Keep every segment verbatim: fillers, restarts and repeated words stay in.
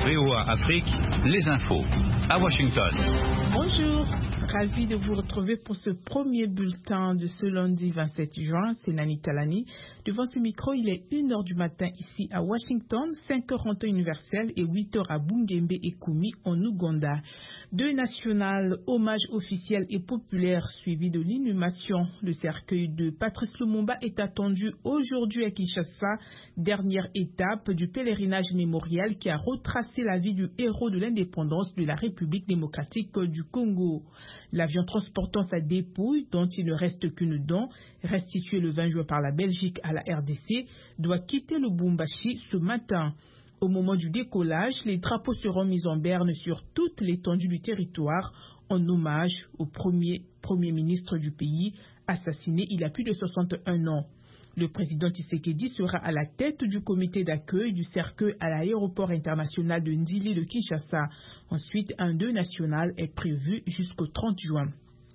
V O A Afrique, les infos. À Washington. Bonjour, ravi de vous retrouver pour ce premier bulletin de ce lundi vingt-sept juin. C'est Nani Talani. Devant ce micro, il est une heure du matin ici à Washington, cinq heures en temps universel et huit heures à Bungembe et Kumi en Ouganda. Deux nationales, hommage officiel et populaire suivi de l'inhumation. Le cercueil de Patrice Lumumba est attendu aujourd'hui à Kinshasa, dernière étape du pèlerinage mémorial qui a retracé la vie du héros de l'indépendance de la République démocratique du Congo. L'avion transportant sa dépouille, dont il ne reste qu'une dent, restituée le vingt juin par la Belgique à la R D C, doit quitter le Lubumbashi ce matin. Au moment du décollage, les drapeaux seront mis en berne sur toute l'étendue du territoire en hommage au premier Premier ministre du pays, assassiné il y a plus de soixante et un ans. Le président Tshisekedi sera à la tête du comité d'accueil du cercueil à l'aéroport international de Ndili de Kinshasa. Ensuite, un deuil national est prévu jusqu'au trente juin.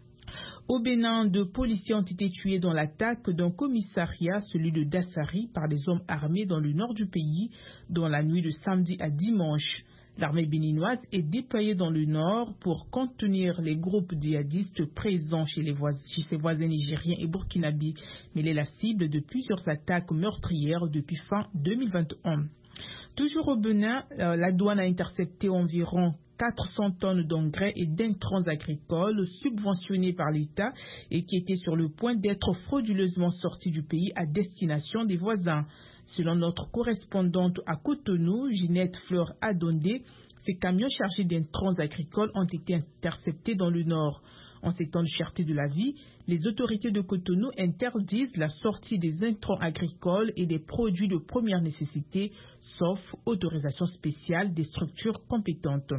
Au Bénin, deux policiers ont été tués dans l'attaque d'un commissariat, celui de Dassari, par des hommes armés dans le nord du pays, dans la nuit de samedi à dimanche. L'armée béninoise est déployée dans le nord pour contenir les groupes djihadistes présents chez, les voisins, chez ses voisins nigériens et burkinabés, mais elle est la cible de plusieurs attaques meurtrières depuis fin deux mille vingt et un. Toujours au Bénin, euh, la douane a intercepté environ quatre cents tonnes d'engrais et d'intrants agricoles subventionnés par l'État et qui étaient sur le point d'être frauduleusement sortis du pays à destination des voisins. Selon notre correspondante à Cotonou, Ginette Fleur Adondé, ces camions chargés d'intrants agricoles ont été interceptés dans le nord. En ces temps de cherté de la vie, les autorités de Cotonou interdisent la sortie des intrants agricoles et des produits de première nécessité, sauf autorisation spéciale des structures compétentes.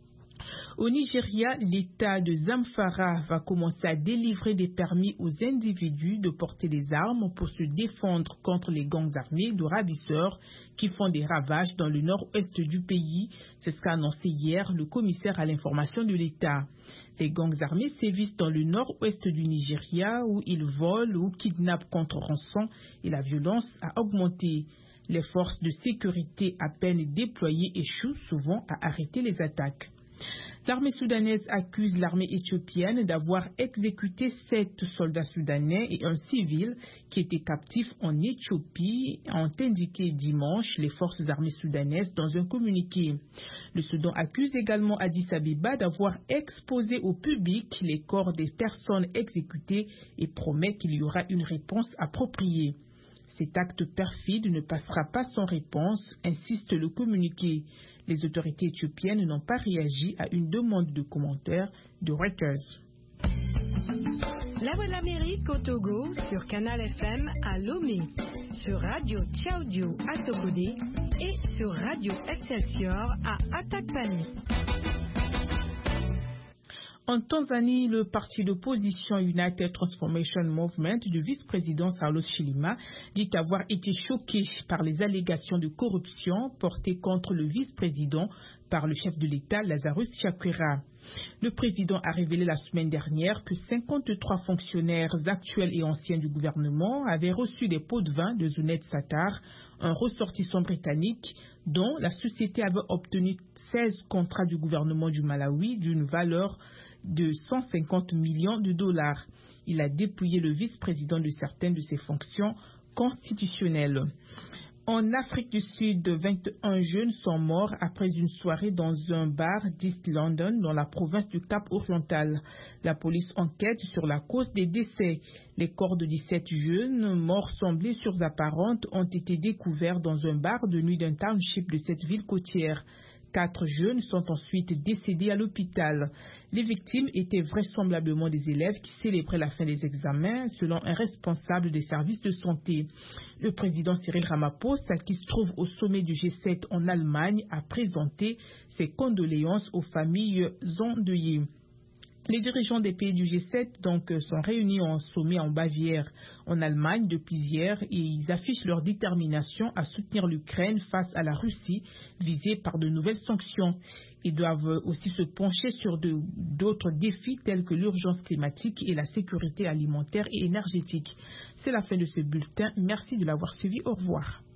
Au Nigeria, l'État de Zamfara va commencer à délivrer des permis aux individus de porter des armes pour se défendre contre les gangs armés de ravisseurs qui font des ravages dans le nord-ouest du pays. C'est ce qu'a annoncé hier le commissaire à l'information de l'État. Les gangs armés sévissent dans le nord-ouest du Nigeria où ils volent ou kidnappent contre rançon et la violence a augmenté. Les forces de sécurité à peine déployées échouent souvent à arrêter les attaques. L'armée soudanaise accuse l'armée éthiopienne d'avoir exécuté sept soldats soudanais et un civil qui étaient captifs en Éthiopie, ont indiqué dimanche les forces armées soudanaises dans un communiqué. Le Soudan accuse également Addis Abeba d'avoir exposé au public les corps des personnes exécutées et promet qu'il y aura une réponse appropriée. Cet acte perfide ne passera pas sans réponse, insiste le communiqué. Les autorités éthiopiennes n'ont pas réagi à une demande de commentaire de Reuters. La Voix de l'Amérique au Togo sur Canal F M à Lomé, sur Radio Tchaoudio à Togodé et sur Radio Excelsior à Atakpani. En Tanzanie, le parti d'opposition United Transformation Movement du vice-président Saulos Chilima dit avoir été choqué par les allégations de corruption portées contre le vice-président par le chef de l'État Lazarus Chakwera. Le président a révélé la semaine dernière que cinquante-trois fonctionnaires actuels et anciens du gouvernement avaient reçu des pots de vin de Zounet Sattar, un ressortissant britannique dont la société avait obtenu seize contrats du gouvernement du Malawi d'une valeur de cent cinquante millions de dollars. Il a dépouillé le vice-président de certaines de ses fonctions constitutionnelles. En Afrique du Sud, vingt et un jeunes sont morts après une soirée dans un bar d'East London, dans la province du Cap-Oriental. La police enquête sur la cause des décès. Les corps de dix-sept jeunes morts sans blessures apparentes ont été découverts dans un bar de nuit d'un township de cette ville côtière. Quatre jeunes sont ensuite décédés à l'hôpital. Les victimes étaient vraisemblablement des élèves qui célébraient la fin des examens, selon un responsable des services de santé. Le président Cyril Ramaphosa, qui se trouve au sommet du G sept en Allemagne, a présenté ses condoléances aux familles endeuillées. Les dirigeants des pays du G sept donc, sont réunis en sommet en Bavière, en Allemagne, depuis hier, et ils affichent leur détermination à soutenir l'Ukraine face à la Russie, visée par de nouvelles sanctions. Ils doivent aussi se pencher sur de, d'autres défis tels que l'urgence climatique et la sécurité alimentaire et énergétique. C'est la fin de ce bulletin. Merci de l'avoir suivi. Au revoir.